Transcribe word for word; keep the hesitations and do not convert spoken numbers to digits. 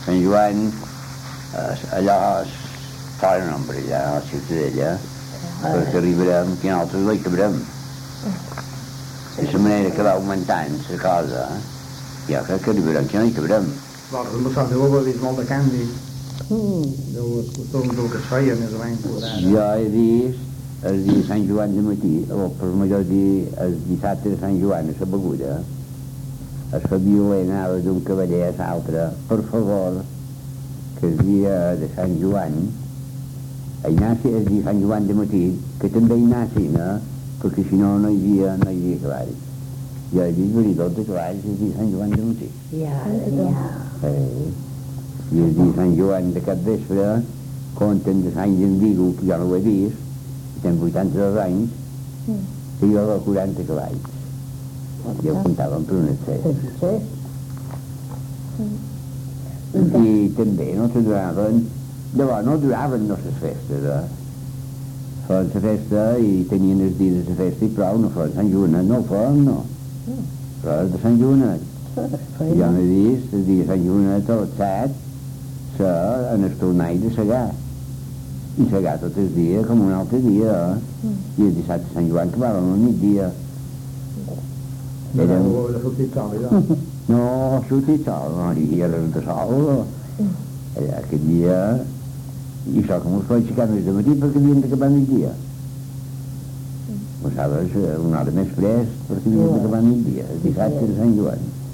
Sant Joan, eh, allò es fa un nombre allà a la Ciutadella, perquè arribarem, que nosaltres no hi cabrem. De la manera que va augmentant la cosa, jo crec que arribarem, que no hi cabrem. Vosaltres no sap, deu haver vist molt de canvi. Deu els costums del que es feia, més o menys. Jo he vist el dia de Sant Joan de matí, o per major dir el dissabte de Sant Joan, a la beguda, el Fabioler anava d'un cavaller a l'altre, per favor, que el dia de Sant Joan, a Ignasi el dia de Sant Joan de matí, que també Ignasi, no? Perquè si no, no hi havia, no hi havia cavalls. Jo he vist veridors de cavalls el dia de Sant Joan de matí. Ja, ja. Eh, I el dia de Sant Joan de cap vespre, compten de Sant Joan Vigo, que jo no ho he vist, tenc vuitanta-dos anys, que jo de quaranta cavalls. I ho comptàvem per un excés. I també no se duraven, llavors no duraven no les festes, eh? Feien la festa i tenien els dies de la festa i prou, no feien Sant Joanet, no ho feien, no. Però és de Sant Joanet. Jo m'he vist el dia de Sant Joanet a les set, se, en el tornall de segar. I segar tot el dia com un altre dia, eh? I el dissabte de Sant Joan que vàrem al migdia. No ho havia sortit sol, allò. No, sortit sol, no hi havia res de sol. Allà aquest dia, i això com us poden aixecar més de matí perquè havien d'acabar migdia. Ho sabes, una hora més fresc perquè havien d'acabar migdia, el dissabte de Sant Joan.